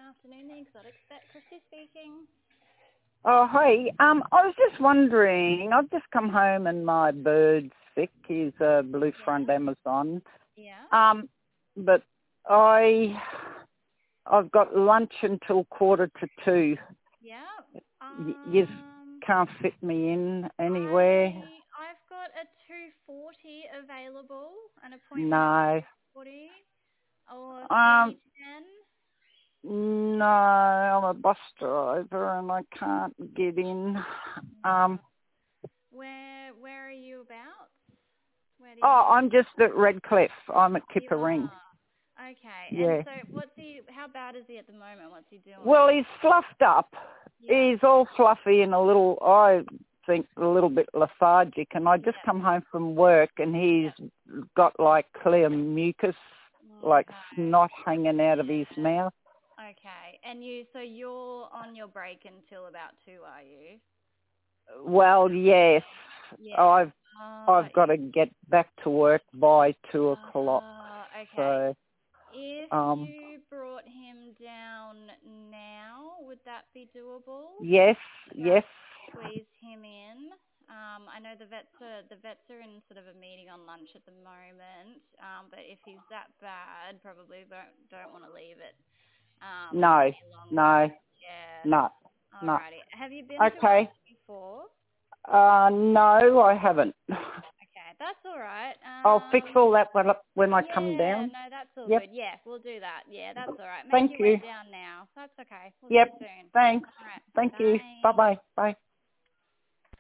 afternoon, the Exotic Vet. Christy speaking. Oh, hi. I was just wondering, I've just come home and my bird's sick. He's a blue front Amazon. Yeah. But I've got lunch until 1:45. Yeah. You can't fit me in anywhere? I've got a 2:40 available, an appointment No. at 2:40 or 3:10. No, I'm a bus driver and I can't get in. Where are you about? Where do you I'm just at Redcliffe. I'm at Kippa-Ring. Okay. Yeah. And so how bad is he at the moment? What's he doing? Well, he's fluffed up. Yeah. He's all fluffy and I think, a little bit lethargic. And I just come home from work and he's got like clear mucus, like snot hanging out of his mouth. Okay. And so you're on your break until about 2, are you? Well, yes. Yeah. I've got to get back to work by 2:00. Okay. So, if you brought him down now, would that be doable? Yes. Squeeze him in. I know the vets are in sort of a meeting on lunch at the moment. But if he's that bad, probably don't want to leave it. No. Yeah. No. Alrighty. Have you been to one before? No, I haven't. Okay, that's all right. I'll fix all that when I come down. Yeah, no, that's all good. Yeah, we'll do that. Yeah, that's all right. Thank Make you. your way down now. That's okay. We'll Yep. see you soon. Thanks. All right. Thank Bye. you. Bye-bye. Bye.